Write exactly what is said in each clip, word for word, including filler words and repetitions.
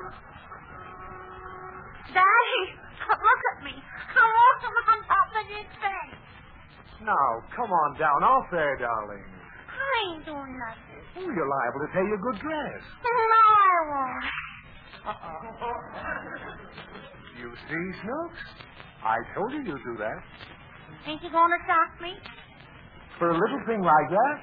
Daddy, look at me. I'm walking on top of this fence. Now, come on down off there, darling. I ain't doing nothing. Oh, you're liable to tear your good dress. No, I won't. You see, Snooks? I told you you'd do that. Ain't you going to shock me? For a little thing like that?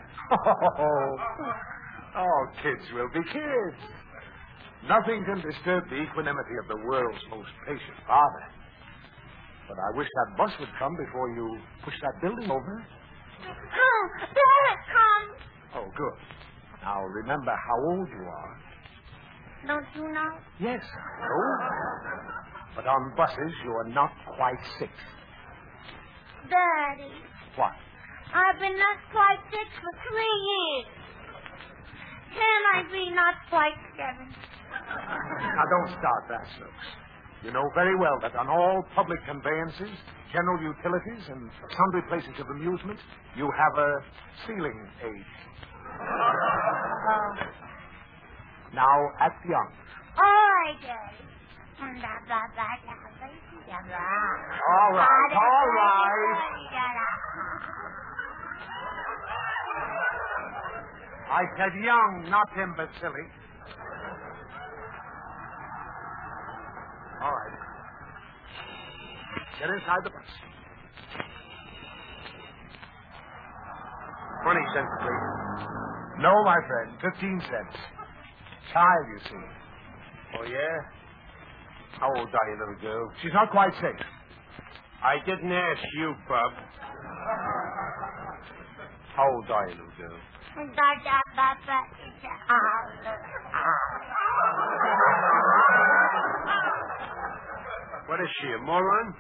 Oh, kids will be kids. Nothing can disturb the equanimity of the world's most patient father. But I wish that bus would come before you push that building over. Oh, there it comes. Oh, good. Now, remember how old you are. Don't you know? Yes, I know. But on buses, you are not quite six. Daddy. What? I've been not quite six for three years. Can I be not quite seven? Now, don't start that, Snooks. You know very well that on all public conveyances, general utilities, and sundry places of amusement, you have a ceiling age. Oh. Now, act young. All right, Daddy. All All right, all right. I said young, not imbecile. All right. Get inside the bus. Twenty cents, please. No, my friend, fifteen cents. Child, you see. Oh, yeah? How old are you, little girl? She's not quite six. I didn't ask you, Bub. How old are you, little girl? What is she, a moron?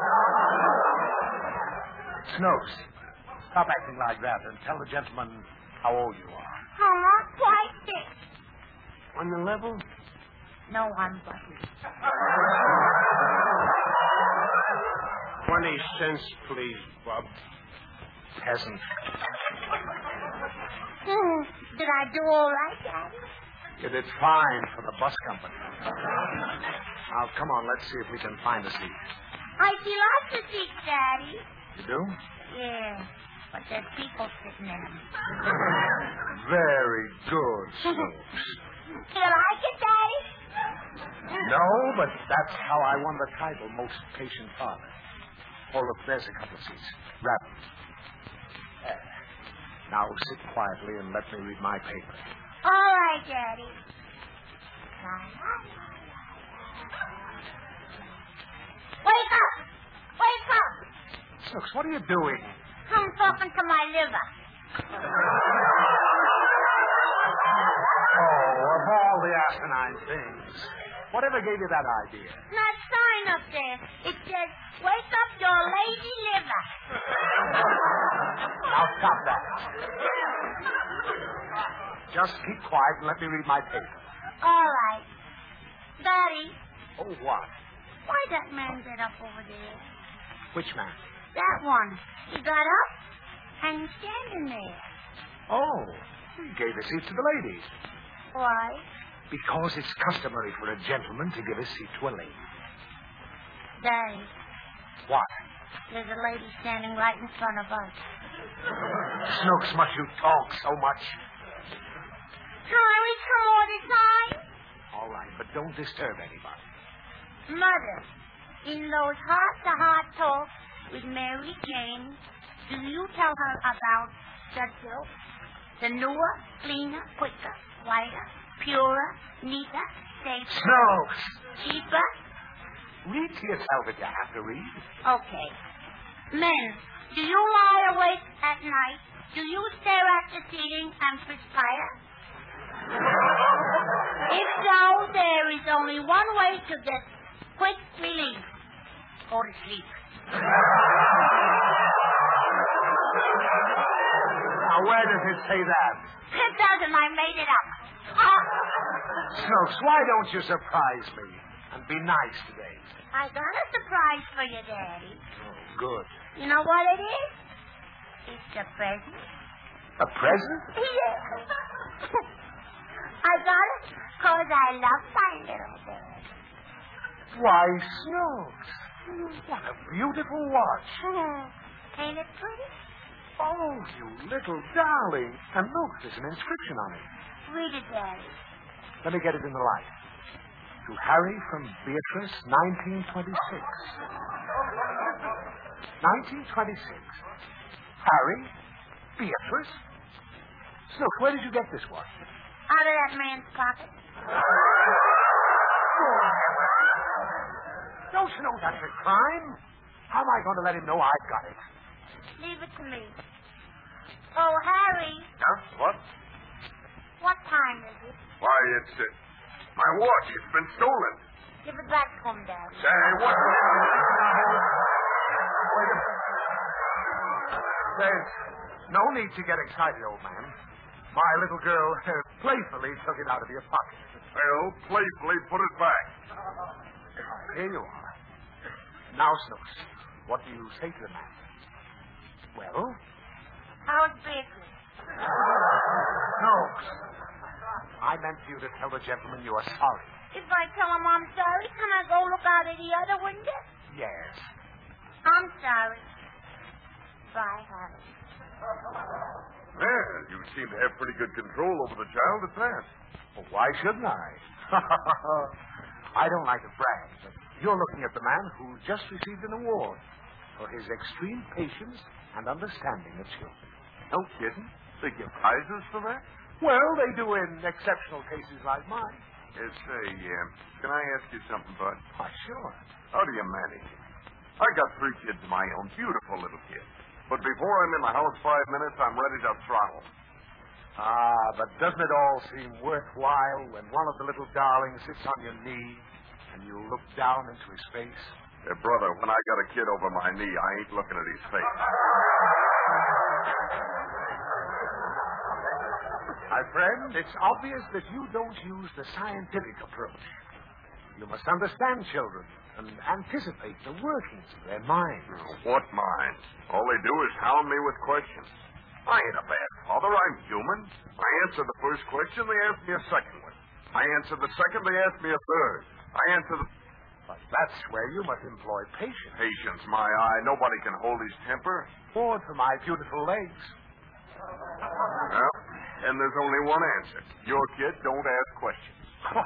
Snooks, stop acting like that and tell the gentleman how old you are. I'm not quite six. On the level? No, I'm lucky. Twenty cents, please, Bub. Peasant. Hmm. Did I do all right, Daddy? You did fine for the bus company. Now, come on, let's see if we can find a seat. I see lots of seats, Daddy. You do? Yeah, but there's people sitting in them. Very good, Snooks. Do you like it, Daddy? No, but that's how I won the title, most patient father. Oh, look, there's a couple of seats. Grab them. There. Now sit quietly and let me read my paper. All right, Daddy. Wake up! Wake up! Snooks, what are you doing? I'm talking to my liver. Oh, of all the asinine things. Whatever gave you that idea? That sign up there. It says, wake up your lazy liver. Now stop that. Just keep quiet and let me read my paper. All right. Daddy, Oh, what? why that man get up over there? Which man? That one. He got up and he's standing there. Oh, he gave a seat to the lady. Why? Because it's customary for a gentleman to give a seat to a lady. Daddy, What? there's a lady standing right in front of us. Snooks, must you talk so much? Can I read some more this time? All right, but don't disturb anybody. Mother, in those heart-to-heart talks with Mary Jane, do you tell her about Churchill? The newer, cleaner, quicker, whiter, purer, neater, safer, Snooks! cheaper? Read to yourself if you have to read. Okay. Men, do you lie awake at night? Do you stare at the ceiling and perspire? If so, there is only one way to get quick relief. Go to sleep. Now, where does it say that? It doesn't. I made it up. Oh, Snooks, why don't you surprise me and be nice today? I got a surprise for you, Daddy. Oh, good. You know what it is? It's a present. A present? Yeah. I got it because I love my my little bird. Why, Snooks, what a beautiful watch. Ain't it pretty? Oh, you little darling. And look, there's an inscription on it. Read it, Daddy. Let me get it in the light. To Harry from Beatrice, nineteen twenty-six. nineteen twenty-six. Harry? Beatrice? Snooks, where did you get this watch? Out of that man's pocket. Don't you know that's a crime? How am I going to let him know I've got it? Leave it to me. Oh, Harry, Huh? What? what time is it? Why, it's uh, my watch. It's been stolen. Give it back to him, Daddy. Say, what? Wait a minute. There's no need to get excited, old man. My little girl uh, playfully took it out of your pocket. Well, playfully put it back. Here you are. Now, Snooks, what do you say to the man? Well? How's business? Snooks, I meant for you to tell the gentleman you are sorry. If I tell him I'm sorry, can I go look out of the other window? Yes. I'm sorry. Bye, Harry. Well, you seem to have pretty good control over the child at that. Well, why shouldn't I? I don't like to brag, but you're looking at the man who just received an award for his extreme patience and understanding of children. No kidding. They give prizes for that? Well, they do in exceptional cases like mine. Yes, say, um, can I ask you something, Bud? Why, sure. How do you manage it? I got three kids of my own, beautiful little kids. But before I'm in the house five minutes, I'm ready to throttle. Ah, but doesn't it all seem worthwhile when one of the little darlings sits on your knee and you look down into his face? Hey, brother, when I got a kid over my knee, I ain't looking at his face. My friend, it's obvious that you don't use the scientific approach. You must understand children and anticipate the workings of their minds. What minds? All they do is hound me with questions. I ain't a bad father. I'm human. I answer the first question, they ask me a second one. I answer the second, they ask me a third. I answer the... But that's where you must employ patience. Patience, my eye. Nobody can hold his temper. Forward for my beautiful legs. Well, and there's only one answer. Your kid don't ask questions.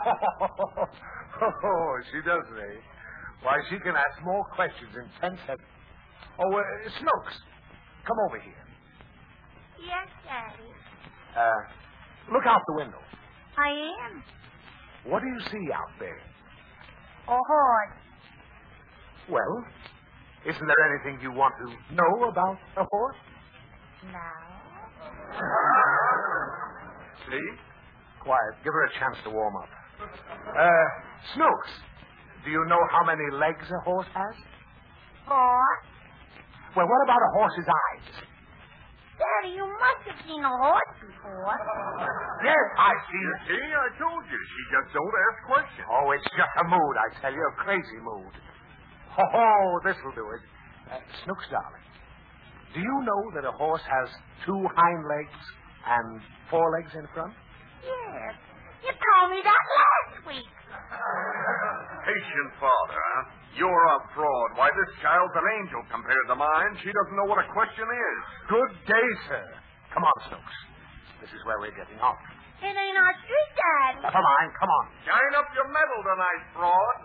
Oh, she doesn't, eh? Why, she can ask more questions in ten seconds. Oh, uh, Snooks, come over here. Yes, Daddy. Uh, look out the window. I am. What do you see out there? A horse. Well, isn't there anything you want to know about a horse? No. See? Quiet. Give her a chance to warm up. Uh, Snooks, do you know how many legs a horse has? Horse? Well, what about a horse's eyes? Daddy, you must have seen a horse before. Yes, I've seen You it. see, I told you. She just don't ask questions. Oh, it's just a mood, I tell you, a crazy mood. Oh, this'll do it. Uh, Snooks, darling, do you know that a horse has two hind legs and four legs in front? Yes. You told me that last week. Patient father, huh? You're a fraud. Why, this child's an angel compared to mine. She doesn't know what a question is. Good day, sir. Come on, Snooks. This is where we're getting off. It ain't our street, Daddy. Never mind. Come on. Shine up your medal tonight, fraud.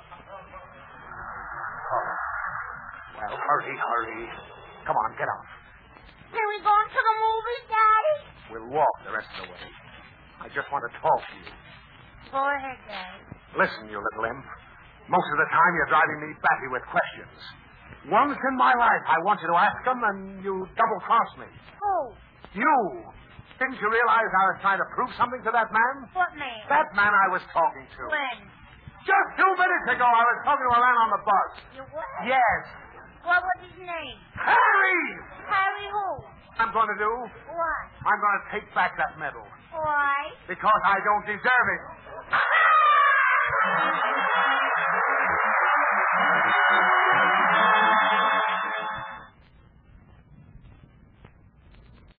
Oh. Well, hurry, hurry. Come on, get off. Are we going to the movies, Daddy? We'll walk the rest of the way. I just want to talk to you. Go ahead, Daddy. Listen, you little imp. Most of the time you're driving me batty with questions. Once in my life I want you to ask them, and you double-cross me. Who? You. Didn't you realize I was trying to prove something to that man? What man? That man I was talking to. When? Just two minutes ago I was talking to a man on the bus. You what? Yes. What was his name? Harry! Harry who? I'm going to do? What? I'm going to take back that medal. Why? Because I don't deserve it.